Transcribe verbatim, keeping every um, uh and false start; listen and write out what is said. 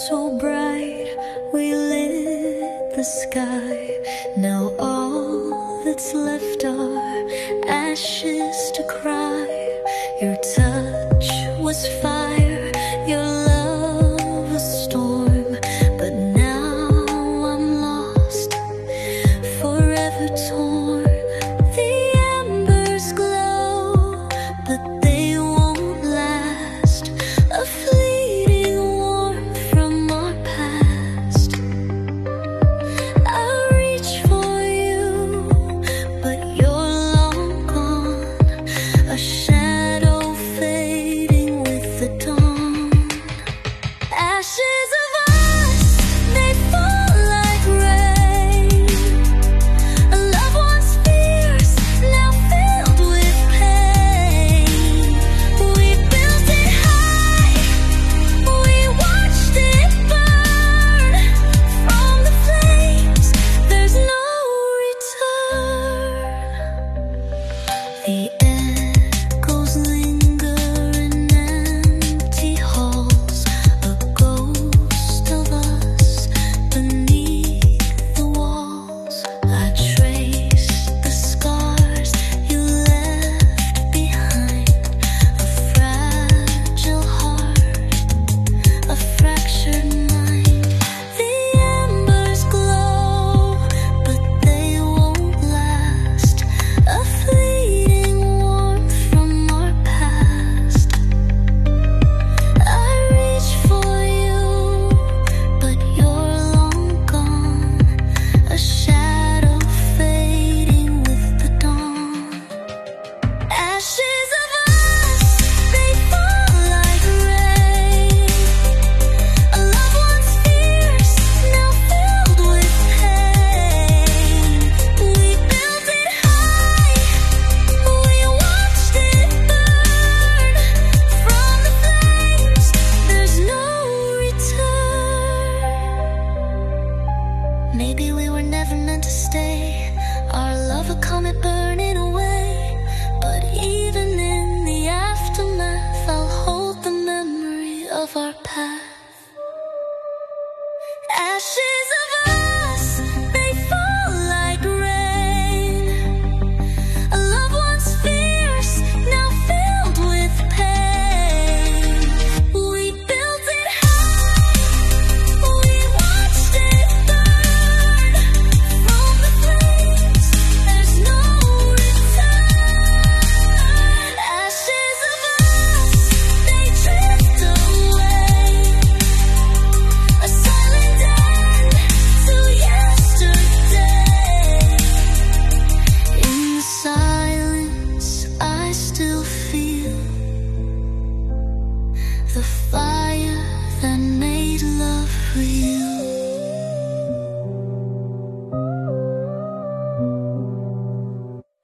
so bright, we lit the sky. Now all that's left are ashes to cry. Your touch was fire, your love a storm, but now I'm lost, forever torn. The embers glow, but they won't last. A fleeting warmth from our past. I reach for you, but you're long gone. A shadow fading with the dawn. Ashes of us, they fall like rain. A love once fierce, now filled with pain. We built it high, we watched it burn. From the flames, there's no return. The echoes linger in empty halls, a ghost of us beneath the walls. I trace the scars you left behind, a fragile heart, a fractured mind. The embers glow, but they won't last. A fleeting warmth from our past. I reach for you, but you're long gone. A shadow fading with the dawn. Ashes of us, they fall like rain. A love once fierce, now filled with pain. We built it high, we watched it burn. From the flames, there's no return. Maybe we were never meant to stay. Our love a comet burning away. But even in the aftermath, I'll hold the memory of our path. Ashes of us, they fall like rain. A love once fierce, now filled with pain. We built it high, we watched it burn. From the flames, there's no return. Ashes of us, they drift away. A silent end to yesterday. In the silence, I still feel the fire that made love real.